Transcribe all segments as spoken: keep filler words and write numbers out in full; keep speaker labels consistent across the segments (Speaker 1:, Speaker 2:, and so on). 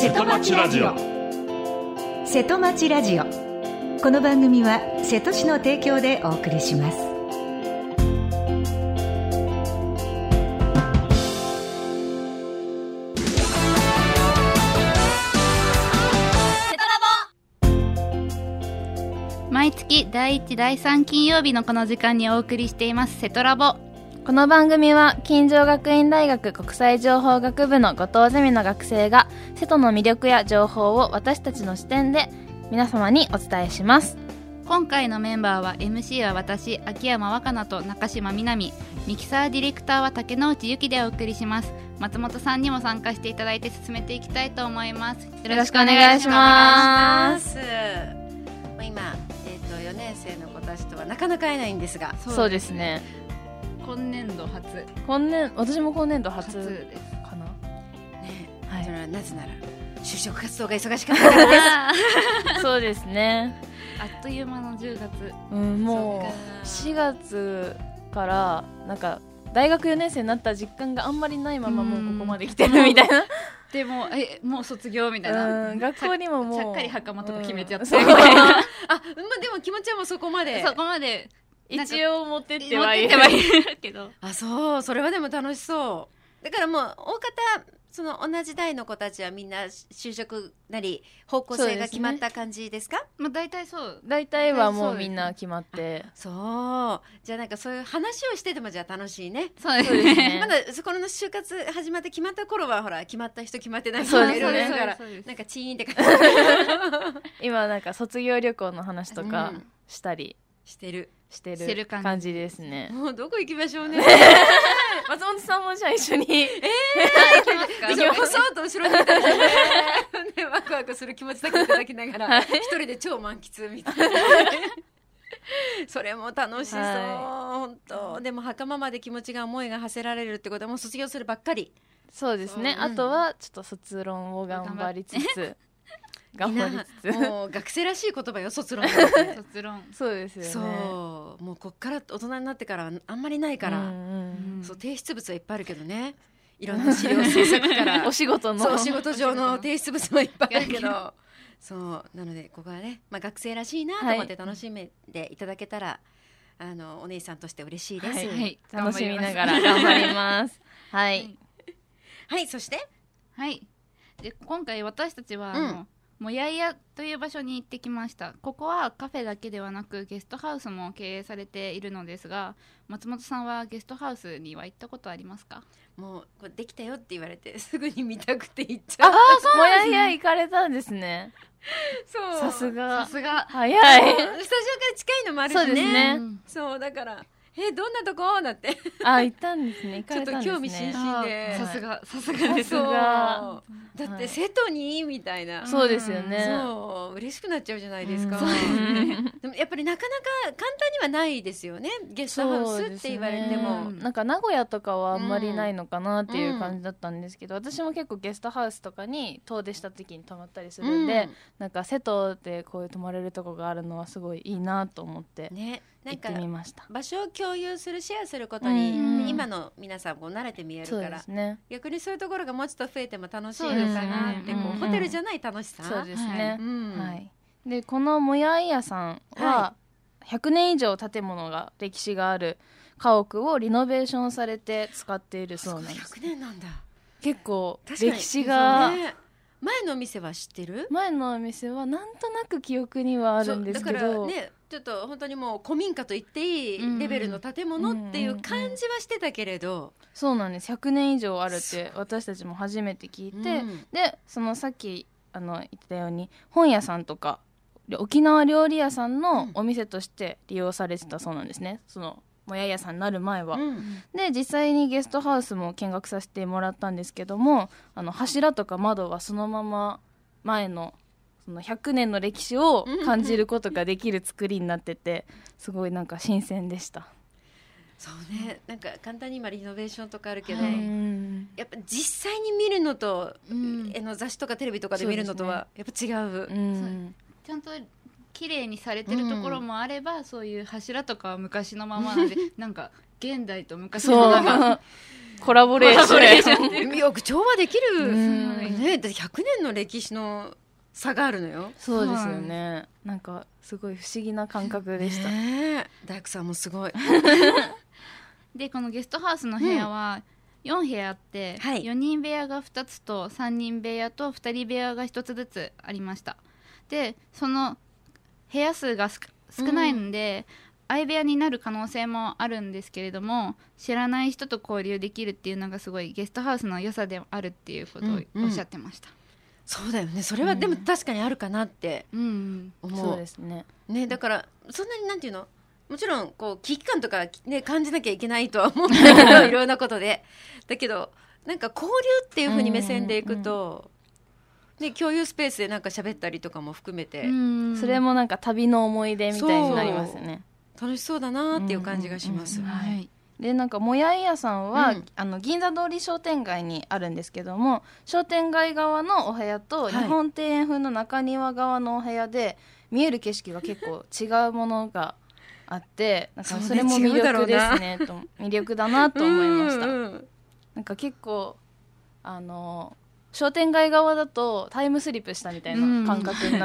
Speaker 1: 瀬戸町ラジオ。瀬戸町ラジオ、この番組は瀬戸市の提供でお送りします。
Speaker 2: 毎月だいいち、だいさん金曜日のこの時間にお送りしています瀬戸ラボ。
Speaker 3: この番組は金城学院大学国際情報学部の後藤ゼミの学生が瀬戸の魅力や情報を私たちの視点で皆様にお伝えします。
Speaker 2: 今回のメンバーは エムシー は私秋山若菜と中島みなみ、ミキサーディレクターは竹之内ゆきでお送りします。松本さんにも参加していただいて進めていきたいと思います。よろしくお願いします。
Speaker 4: 今、えー、とよねん生の子たちとはなかなか会えないんですが、
Speaker 3: そうですね、
Speaker 2: 今年度初
Speaker 3: 今年私も今年度初
Speaker 2: 初です
Speaker 3: かな、
Speaker 4: ね、
Speaker 3: はい、
Speaker 4: それはなぜなら就職活動が忙しかったからです
Speaker 3: そうですね、
Speaker 2: あっという間のじゅうがつ、
Speaker 3: うん、もうしがつからなんか大学よねん生になった実感があんまりないままもうここまで来てるみたいな、
Speaker 2: でもえもう卒業みたいな、
Speaker 3: うん、学校にももう
Speaker 2: ちゃっかり袴とか決めちゃって、
Speaker 3: うん、
Speaker 2: みたいな
Speaker 4: あ、まあ、でも気持ちはもうそこまで
Speaker 2: そこまで
Speaker 3: 一応持ってって
Speaker 2: 持
Speaker 3: はいる
Speaker 2: ってってはいるけど
Speaker 4: あ、そう、それはでも楽しそうだからもう大方その同じ代の子たちはみんな就職なり方向性が決まった感じですか？
Speaker 2: まあ大体そう
Speaker 3: 大体はもうみんな決まって、
Speaker 4: そうじゃあなんかそういう話をしててもじゃあ楽しいね。
Speaker 2: そうです
Speaker 3: そうですね
Speaker 4: まだそこの就活始まって決まった頃はほら決まった人決まってない人
Speaker 3: そうですね
Speaker 4: がいろいろいるから
Speaker 2: そうです
Speaker 4: なんかチーンって感じ
Speaker 3: 今なんか卒業旅行の話とか
Speaker 4: うん
Speaker 3: したり
Speaker 4: してる
Speaker 3: して
Speaker 2: してる
Speaker 3: る
Speaker 2: 感じ
Speaker 3: 感じですね。
Speaker 4: もうどこ行きましょうね
Speaker 3: 松本さんもじゃあ一緒に、え
Speaker 2: 行きますか
Speaker 4: でもそーっと後ろにいたりしてねワクワクする気持ちだけいただきながら一人で超満喫みたいなそれも楽しそう、
Speaker 3: は
Speaker 4: 本当でも袴まで気持ちが思いが馳せられるってことはもう卒業するばっかり。
Speaker 3: そうですね、
Speaker 4: そう
Speaker 3: あとはちょっと卒論を頑張りつつ頑張りつつ
Speaker 4: もう学生らしい言葉よ卒論なんて
Speaker 2: 卒論
Speaker 3: そうですよね。
Speaker 4: そうもうこっから大人になってからあんまりないから、
Speaker 3: うんうん
Speaker 4: そう提出物はいっぱいあるけどね、いろんな資料制作から
Speaker 3: お仕事の
Speaker 4: そうお仕事上の提出物もいっぱいあるけどそうなのでここはね、まあ、学生らしいなと思って楽しんでいただけたら、はい、あのお姉さんとして嬉しいです。
Speaker 3: はい
Speaker 2: はい、
Speaker 3: 楽しみながら頑張りますはい、
Speaker 4: はい、そして
Speaker 2: はいで今回私たちは、
Speaker 4: うん
Speaker 2: あのもやいやという場所に行ってきました。ここはカフェだけではなくゲストハウスも経営されているのですが、松本さんはゲストハウスには行ったことありますか？
Speaker 4: もうこれできたよって言われてすぐに見たくて行っちゃう。
Speaker 3: ああもやいや行かれたんですね。
Speaker 4: そう
Speaker 3: さすが
Speaker 2: さすが
Speaker 4: スタ
Speaker 3: 早い
Speaker 4: ジオから近いのもあるしね。
Speaker 3: そうですね、
Speaker 2: うん
Speaker 4: そうだからえどんなとこだって
Speaker 3: あ行ったんですね行か
Speaker 4: ちょっと
Speaker 3: れたんですね。
Speaker 4: 興味津々で
Speaker 2: さすがさすがです。
Speaker 4: そう
Speaker 3: が
Speaker 4: だって瀬戸にみたいな、
Speaker 3: そうですよね。
Speaker 4: そう嬉しくなっちゃうじゃないですか、
Speaker 3: うん
Speaker 4: でもやっぱりなかなか簡単にはないですよねゲストハウスって言われても、
Speaker 3: そうですね、なんか名古屋とかはあんまりないのかなっていう感じだったんですけど、うん、私も結構ゲストハウスとかに遠出した時に泊まったりするんで、
Speaker 4: うん、
Speaker 3: なんか瀬戸でこういう泊まれるとこがあるのはすごいいいなと思って
Speaker 4: ね、なんか
Speaker 3: 行ってみました。
Speaker 4: 場所を共有するシェアすることに、
Speaker 3: うん、
Speaker 4: 今の皆さんも慣れて見える
Speaker 3: そう
Speaker 4: から
Speaker 3: ですね、
Speaker 4: 逆にそういうところがもうちょっと増えても楽しいのかなって、
Speaker 2: うん
Speaker 4: こうホテルじゃない楽しさ、
Speaker 3: そうですね、
Speaker 4: うん
Speaker 3: はい、でこのもやいやさんはひゃくねん以上建物が歴史がある家屋をリノベーションされて使っているそうなんです。
Speaker 4: ひゃくねんなんだ。
Speaker 3: 結構
Speaker 4: 確かに
Speaker 3: 歴史が、
Speaker 4: ね、前のお店は知ってる？
Speaker 3: 前のお店はなんとなく記憶にはあるんですけど、
Speaker 4: だからねちょっと本当にもう古民家と言っていいレベルの建物っていう感じはしてたけれど、
Speaker 3: そうなんです。ひゃくねん以上あるって私たちも初めて聞いて、うん、でそのさっきあの言ったように本屋さんとか沖縄料理屋さんのお店として利用されてたそうなんですね、そのもやいやさんになる前は、うん、で実際にゲストハウスも見学させてもらったんですけども、あの柱とか窓はそのまま前のそのひゃくねんの歴史を感じることができる作りになってて、すごいなんか新鮮でした。
Speaker 4: そうね、なんか簡単に今リノベーションとかあるけど、
Speaker 3: はい、
Speaker 4: やっぱ実際に見るのと、うん、の雑誌とかテレビとかで見るのとはやっぱ違う、うん、
Speaker 2: ちゃんと綺麗にされてるところもあれば、うん、そういう柱とかは昔のままなんでなんか現代と昔のまま
Speaker 3: コラボレーション
Speaker 4: よく調和できる、
Speaker 3: うん
Speaker 4: ね、だってひゃくねんの歴史の差があるのよ。
Speaker 3: そうですよね。なんかすごい不思議な感覚でした。
Speaker 4: ね、大工さんもすごい。
Speaker 2: でこのゲストハウスの部屋はよん部屋あって、
Speaker 4: はい、
Speaker 2: よにん部屋がふたつとさんにん部屋とふたり部屋がひとつずつありました。でその部屋数が少ないので、うん、相部屋になる可能性もあるんですけれども、知らない人と交流できるっていうのがすごいゲストハウスの良さであるっていうことをおっしゃってました。うん
Speaker 4: うん、そうだよね。それはでも確かにあるかなって思う。うんうん、
Speaker 3: そうですね。
Speaker 4: ね、だからそんなになんていうの、もちろんこう危機感とか、ね、感じなきゃいけないとは思うんだけどいろんなことでだけどなんか交流っていう風に目線でいくと、うんうん、で共有スペースでなんか喋ったりとかも含めて、
Speaker 3: うん、それもなんか旅の思い出みたいになりますね。
Speaker 4: 楽しそうだなっていう感じがします。
Speaker 3: でなんかもやいやさんは、うん、あの銀座通り商店街にあるんですけども、商店街側のお部屋と日本庭園風の中庭側のお部屋で見える景色が結構違うものがあって、なんかそれも魅力ですねと魅力だなと思いました。うん、うん、なんか結構あの商店街側だとタイムスリップしたみたいな感覚になって、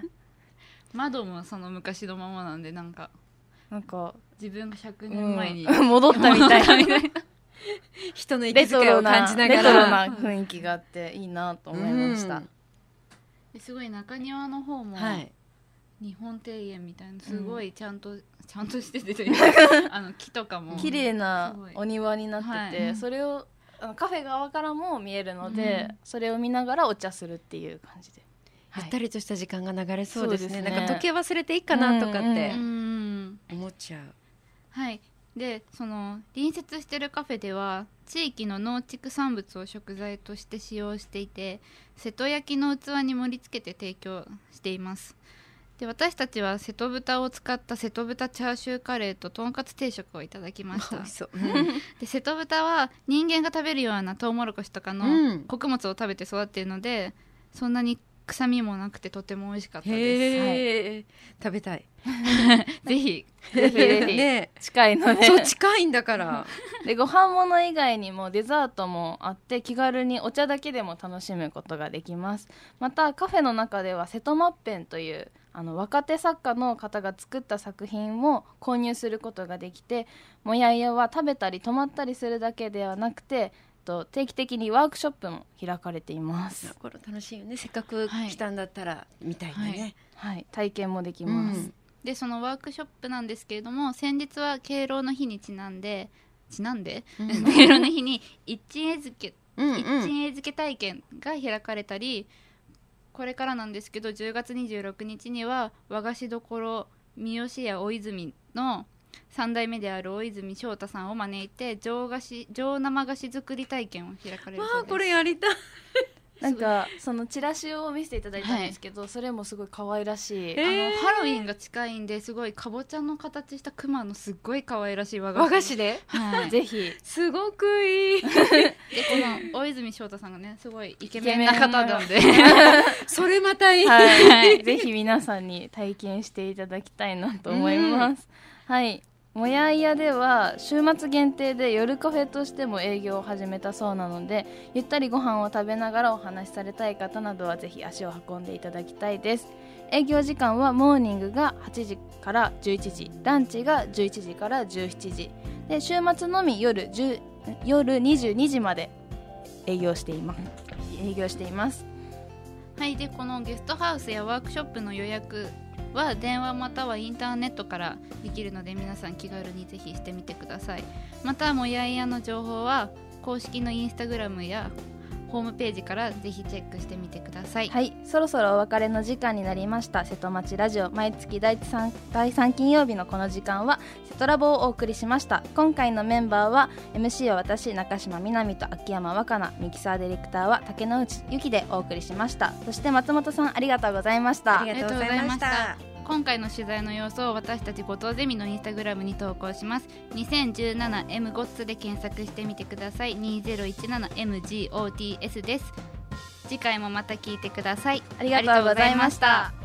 Speaker 2: うん、窓もその昔のままなんでなんか
Speaker 3: なんか
Speaker 2: 自分がひゃくねんまえに、
Speaker 3: うん、戻ったみたいな
Speaker 4: 人の息遣いを感じながら
Speaker 3: レトロな雰囲気があっていいなと思いました。うん、
Speaker 2: ですごい中庭の方も、はい、日本庭園みたいなすごいちゃんと、うん、ちゃんとしててというかあの木とかも
Speaker 3: 綺麗なお庭になってて、はい、それをあのカフェ側からも見えるので、うん、それを見ながらお茶するっていう感じで、
Speaker 4: ゆったりとした時間が流れそうですね。そうですね。なんか時計忘れていいかなとかって思っちゃう。
Speaker 2: はい。でその隣接してるカフェでは地域の農畜産物を食材として使用していて、瀬戸焼の器に盛り付けて提供しています。で私たちは瀬戸豚を使った瀬戸豚チャーシューカレーととんかつ定食をいただきました。で瀬戸豚は人間が食べるようなトウモロコシとかの穀物を食べて育っているので、そんなに臭みもなくてとても美味しかったです。
Speaker 4: はい、食べたい
Speaker 2: ぜひ
Speaker 3: ぜひぜひ、ね、近いので
Speaker 4: そう近いんだから
Speaker 3: でご飯物以外にもデザートもあって気軽にお茶だけでも楽しむことができます。またカフェの中では瀬戸マッペンというあの若手作家の方が作った作品を購入することができて、もやいやは食べたり泊まったりするだけではなくて定期的にワークショップも開かれています。
Speaker 4: これ楽しいよね。せっかく来たんだったら、はい、みたいなね、
Speaker 3: はいはい、体験もできます。うん、
Speaker 2: でそのワークショップなんですけれども、先日は敬老の日にちなんでちなんで、うん、敬老の日に一珍漬け、うんうん、一珍漬け体験が開かれたり、これからなんですけどじゅうがつにじゅうろくにちには和菓子どころ三好屋大泉のさん代目である大泉翔太さんを招いて上菓子上生菓子作り体験を開かれるそうです。
Speaker 4: わあこれやりたい
Speaker 3: なんかそのチラシを見せていただいたんですけど、はい、それもすごい可愛らしい、
Speaker 2: あのハロウィンが近いんですごいかぼちゃの形したクマのすっごい可愛らしい和菓子
Speaker 4: 和菓子で、
Speaker 3: はい、ぜひ
Speaker 4: すごくいいでこ
Speaker 2: の大泉翔太さんがねすごいイケメンな方なんで
Speaker 4: それまたいい、
Speaker 3: はい、ぜひ皆さんに体験していただきたいなと思います。はい、もやいやでは週末限定で夜カフェとしても営業を始めたそうなので、ゆったりご飯を食べながらお話しされたい方などはぜひ足を運んでいただきたいです。営業時間はモーニングがはちじからじゅういちじ、ランチがじゅういちじからじゅうしちじで、週末のみ夜じゅう夜にじゅうにじまで営業しています営業しています
Speaker 2: はい。でこのゲストハウスやワークショップの予約は電話またはインターネットからできるので、皆さん気軽にぜひしてみてください。またもやいやの情報は公式のインスタグラムやホームページからぜひチェックしてみてください。
Speaker 3: はい、そろそろお別れの時間になりました。瀬戸町ラジオ毎月第3、第3金曜日のこの時間は瀬戸ラボをお送りしました。今回のメンバーは エムシー は私中島みなみと秋山若菜、ミキサーディレクターは竹之内ゆきでお送りしました。そして松本さんありがとうございました。
Speaker 4: ありがとうございました。
Speaker 2: 今回の取材の様子を私たち後藤ゼミのインスタグラムに投稿します。 にせんじゅうななエムゴッツ で検索してみてください。 にせんじゅうななエムジーオーティーエス です。次回もまた聞いてください。
Speaker 3: ありがとうございました。